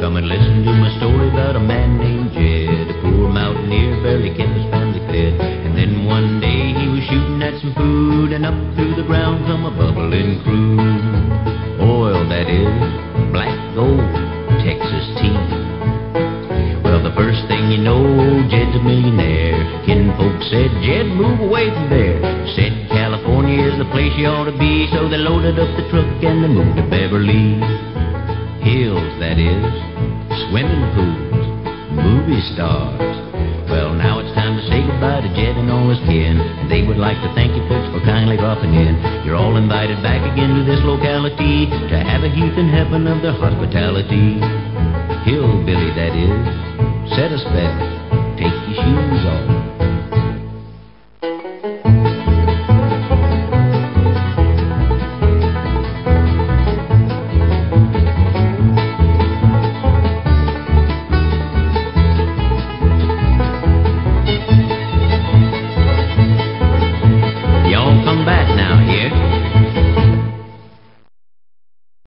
Come and listen to my story about a man named Jed, a poor mountaineer, barely kept his family fed. And then one day he was shooting at some food, and up through the ground come a bubbling crude. Oil, that is, black gold, Texas tea. Well, the first thing you know, Jed's a millionaire. Kinfolk said, Jed, move away from there. Said California is the place you ought to be, so they loaded up the truck and they moved to Beverly Hills, that is, swimming pools, movie stars. Well, now it's time to say goodbye to Jed and all his kin, and they would like to thank you folks for kindly dropping in. You're all invited back again to this locality to have a heaping heaven of their hospitality. Hillbilly, that is, set a spell, take your shoes